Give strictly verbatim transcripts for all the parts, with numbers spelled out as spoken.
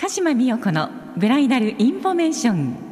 鹿島美代子のブライダルインフォメーション。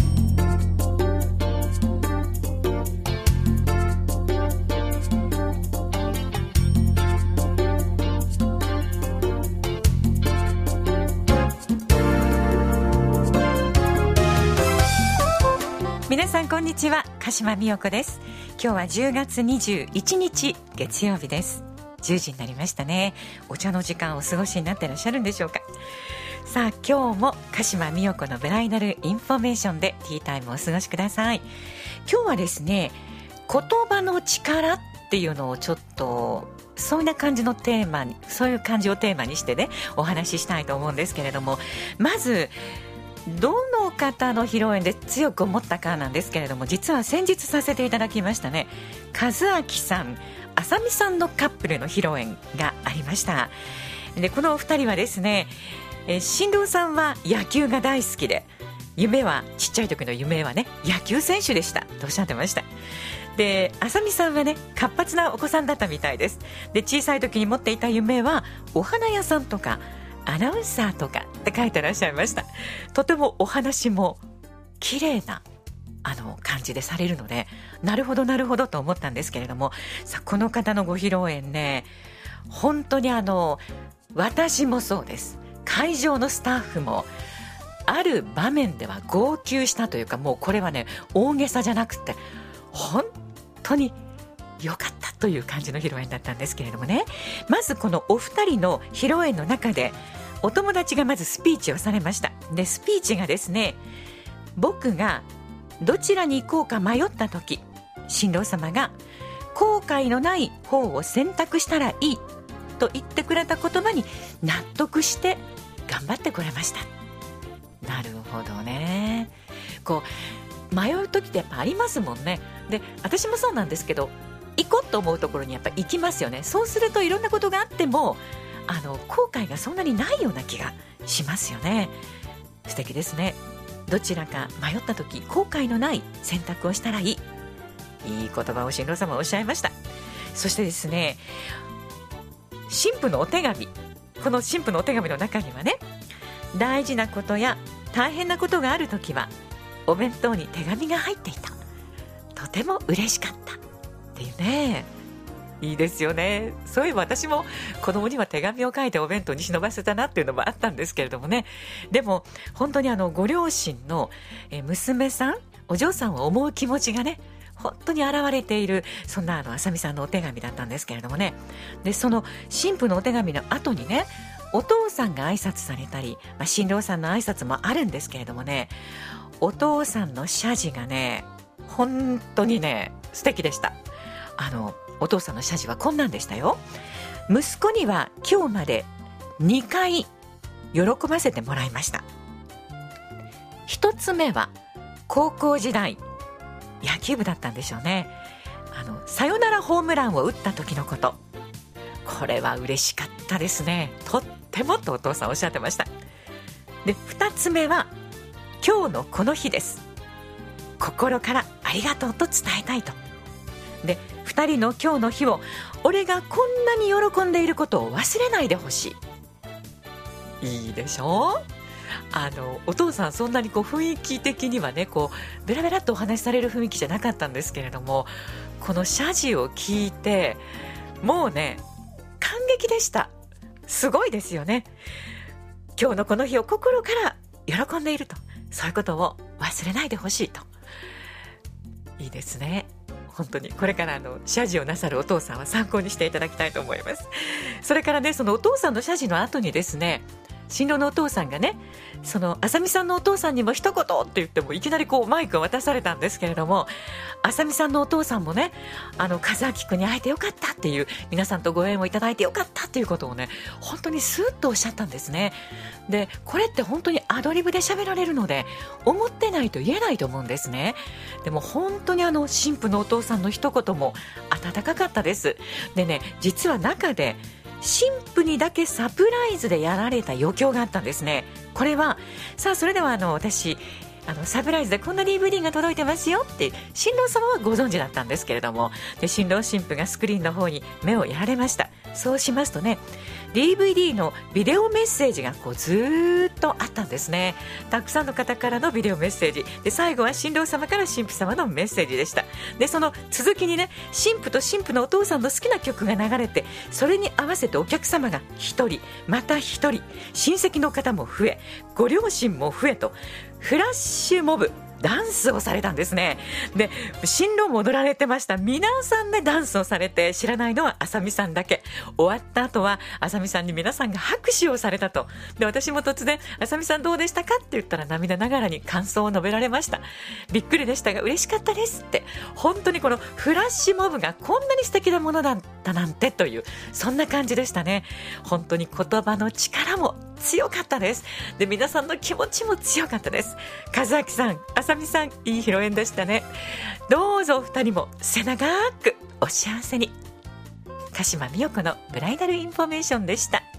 皆さんこんにちは、鹿島美代子です。今日はじゅうがつにじゅういちにち月曜日です。じゅうじになりましたね。お茶の時間をお過ごしになっていらっしゃるんでしょうか。さあ今日も鹿島美代子のブライダルインフォメーションでティータイムをお過ごしください。今日はですね、言葉の力っていうのをちょっとそんな感じのテーマにそういう感じをテーマにしてねお話ししたいと思うんですけれども、まずどの方の披露宴で強く思ったかなんですけれども、実は先日させていただきましたね、和明さんあさみさんのカップルの披露宴がありました。でこのお二人はですね、え新郎さんは野球が大好きで、夢はちっちゃい時の夢はね野球選手でしたとおっしゃってました。であさみさんはね活発なお子さんだったみたいです。で小さい時に持っていた夢はお花屋さんとかアナウンサーとかって書いてらっしゃいました。とてもお話も綺麗なあの感じでされるので、なるほどなるほどと思ったんですけれども、さこの方のご披露宴ね、本当にあの私もそうです、会場のスタッフもある場面では号泣したというか、もうこれはね大げさじゃなくて本当に良かったという感じの披露宴だったんですけれどもね、まずこのお二人の披露宴の中でお友達がまずスピーチをされました。でスピーチがですね、僕がどちらに行こうか迷った時、新郎様が後悔のない方を選択したらいいと言ってくれた言葉に納得して頑張ってくれました。なるほどね。こう迷う時ってやっぱありますもんね。で私もそうなんですけど、行こうと思うところにやっぱ行きますよね。そうするといろんなことがあってもあの後悔がそんなにないような気がしますよね。素敵ですね。どちらか迷った時後悔のない選択をしたらいい、いい言葉を新郎様おっしゃいました。そしてですね、新婦のお手紙、この新婦のお手紙の中にはね、大事なことや大変なことがある時はお弁当に手紙が入っていた、とても嬉しかったっていうね、いいですよね。そういえば私も子供には手紙を書いてお弁当に忍ばせたなっていうのもあったんですけれどもね。でも本当にあのご両親の娘さんお嬢さんを思う気持ちがね本当に現れている、そんなあのあさみさんのお手紙だったんですけれどもね。でその新婦のお手紙の後にね、お父さんが挨拶されたり、まあ、新郎さんの挨拶もあるんですけれどもね、お父さんの謝辞がね本当にね素敵でした。あのお父さんの謝辞はこんなんでしたよ。息子には今日までにかい喜ばせてもらいました。一つ目は高校時代野球部だったんでしょうね。あのサヨナラホームランを打った時のこと、これは嬉しかったですね。とってもとお父さんおっしゃってました。で二つ目は今日のこの日です、心からありがとうと伝えたいと。でふたりの今日の日を俺がこんなに喜んでいることを忘れないでほしい。いいでしょ。あのお父さんそんなにこう雰囲気的にはねこうベラベラっとお話しされる雰囲気じゃなかったんですけれども、この謝辞を聞いてもうね感激でした。すごいですよね。今日のこの日を心から喜んでいると、そういうことを忘れないでほしいと。いいですね。本当にこれからあの謝辞をなさるお父さんは参考にしていただきたいと思います。それからね、そのお父さんの謝辞の後にですね、新郎のお父さんがね、そのあさみさんのお父さんにも一言って言ってもいきなりこうマイクを渡されたんですけれども、あさみさんのお父さんもね、あの和明君に会えてよかったっていう、皆さんとご縁をいただいてよかったっていうことをね本当にスーッとおっしゃったんですね。でこれって本当にアドリブで喋られるので思ってないと言えないと思うんですね。でも本当にあの新婦のお父さんの一言も温かかったです。でね、実は中で新婦にだけサプライズでやられた余興があったんですね。これはさあそれではあの私あのサプライズでこんな ディーブイディー が届いてますよって新郎様はご存知だったんですけれども、で新郎新婦がスクリーンの方に目をやられました。そうしますとね、 ディーブイディー のビデオメッセージがこうずっとあったんですね。たくさんの方からのビデオメッセージで、最後は新郎様から新婦様のメッセージでした。でその続きにね、新婦と新婦のお父さんの好きな曲が流れて、それに合わせてお客様がひとりまたひとり、親戚の方も増え、ご両親も増えと、フラッシュモブダンスをされたんですね。で新郎も踊られてました。皆さんでダンスをされて、知らないのはあさみさんだけ。終わった後はあさみさんに皆さんが拍手をされたと。で私も突然あさみさんどうでしたかって言ったら、涙ながらに感想を述べられました。びっくりでしたが嬉しかったですって。本当にこのフラッシュモブがこんなに素敵なものだったなんてという、そんな感じでしたね。本当に言葉の力も強かったです。で皆さんの気持ちも強かったです。和明さん、あさみさん、いい披露宴でしたね。どうぞお二人も末永くお幸せに。鹿島美代子のブライダルインフォメーションでした。